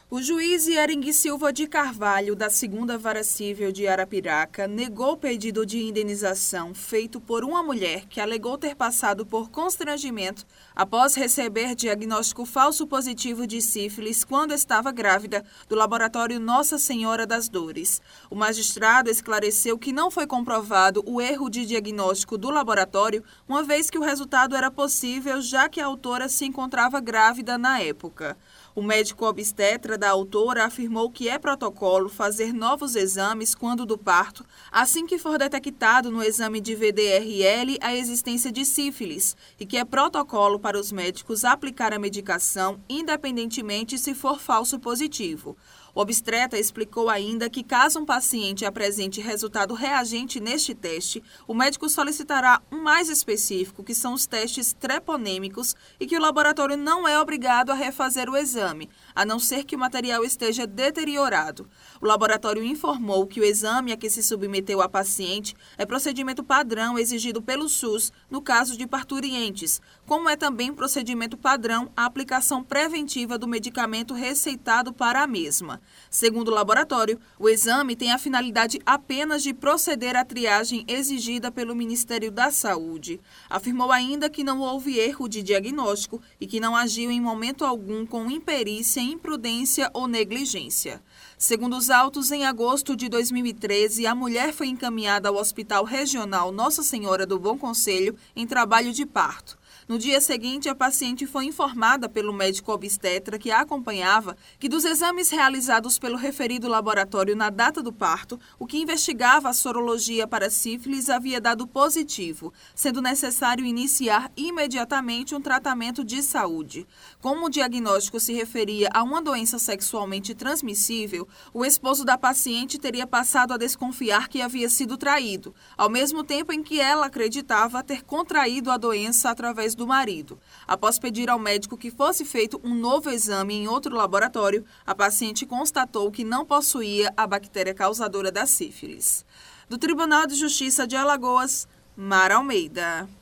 O juiz Yering Silva de Carvalho, da 2ª Vara Civil de Arapiraca, negou o pedido de indenização feito por uma mulher que alegou ter passado por constrangimento após receber diagnóstico falso positivo de sífilis quando estava grávida do laboratório Nossa Senhora das Dores. O magistrado esclareceu que não foi comprovado o erro de diagnóstico do laboratório, uma vez que o resultado era possível, já que a autora se encontrava grávida na época. O médico obstetra da autora afirmou que é protocolo fazer novos exames quando do parto, assim que for detectado no exame de VDRL a existência de sífilis, e que é protocolo para os médicos aplicar a medicação, independentemente se for falso positivo. O obstetra explicou ainda que, caso um paciente apresente resultado reagente neste teste, o médico solicitará um mais específico, que são os testes treponêmicos, e que o laboratório não é obrigado a refazer o exame, a não ser que o material esteja deteriorado. O laboratório informou que o exame a que se submeteu a paciente é procedimento padrão exigido pelo SUS no caso de parturientes, como é também procedimento padrão a aplicação preventiva do medicamento receitado para a mesma. Segundo o laboratório, o exame tem a finalidade apenas de proceder à triagem exigida pelo Ministério da Saúde. Afirmou ainda que não houve erro de diagnóstico e que não agiu em momento algum com imperícia, imprudência ou negligência. Segundo os autos, em agosto de 2013, a mulher foi encaminhada ao Hospital Regional Nossa Senhora do Bom Conselho em trabalho de parto. No dia seguinte, a paciente foi informada pelo médico obstetra que a acompanhava que dos exames realizados pelo referido laboratório na data do parto, o que investigava a sorologia para sífilis havia dado positivo, sendo necessário iniciar imediatamente um tratamento de saúde. Como o diagnóstico se referia a uma doença sexualmente transmissível, o esposo da paciente teria passado a desconfiar que havia sido traído, ao mesmo tempo em que ela acreditava ter contraído a doença através do marido. Após pedir ao médico que fosse feito um novo exame em outro laboratório, a paciente constatou que não possuía a bactéria causadora da sífilis. Do Tribunal de Justiça de Alagoas, Mara Almeida.